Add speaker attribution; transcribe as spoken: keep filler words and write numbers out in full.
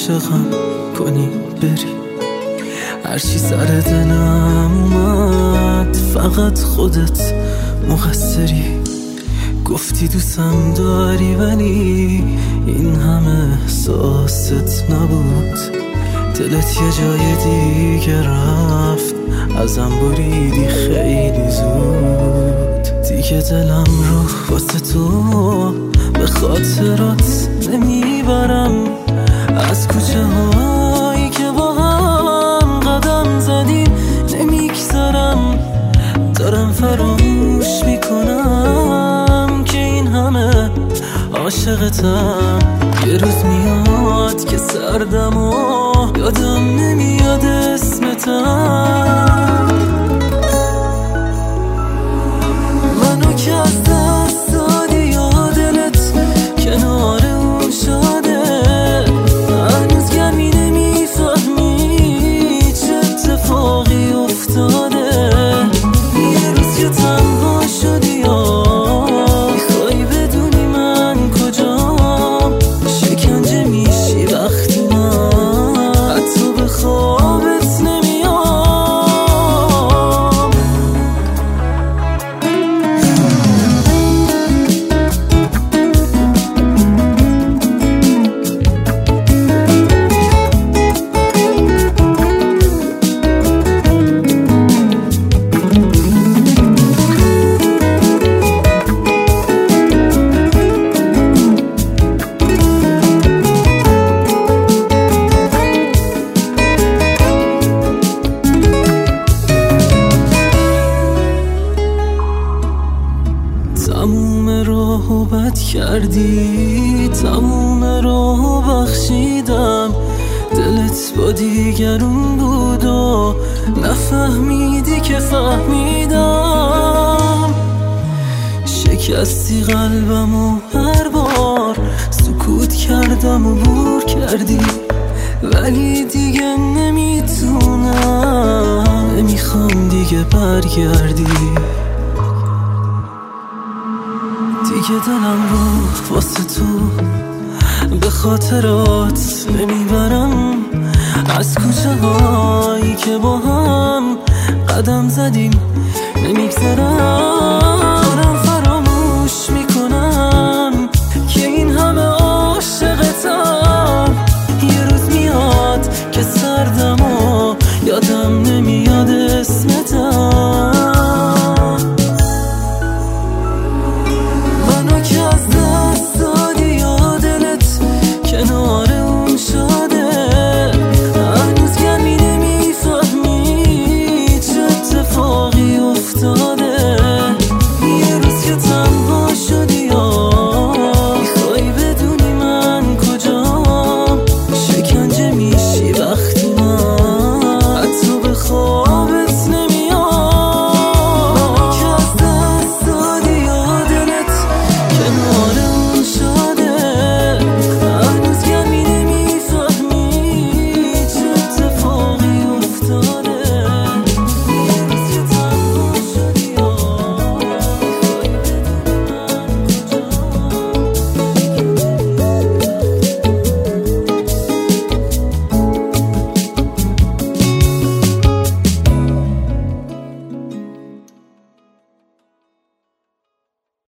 Speaker 1: عاشقم کنی بری. هرچی سر دلم اومد فقط خودت مقصری. گفتی دوستم داری ولی این همه احساست نبود. دلت یه جای دیگه رفت، ازم بریدی خیلی زود. دیگه دلم رو واسه تو به خاطرات نمیبرم. از کوچه هایی که با هم قدم زدیم نمیگذرم. دارم فراموش میکنم که این همه عاشقتم. یه روز میاد که سردم و یادم نمیاد اسمتم. منو که از دست دادی یا دلت کنار اون شاده. هنوز گرمی نمیفهمی چه اتفاقی افتاده. یه روز که تنها شدی یا میخوای بدونی من کجام. شکنجه میشی وقتی من حتی به خوابت نمیام. تموم راهو بد کردی، تموم راهو بخشیدم. دلت با دیگرون بود و نفهمیدی که فهمیدم. شکستی قلبم و هر بار سکوت کردم و بور کردی. ولی دیگه نمیتونم، نمیخوام دیگه برگردی. دیگه دلم رو واسه تو به خاطرات نمیبرم. از کوچه هایی که با هم قدم زدیم نمیگذرم.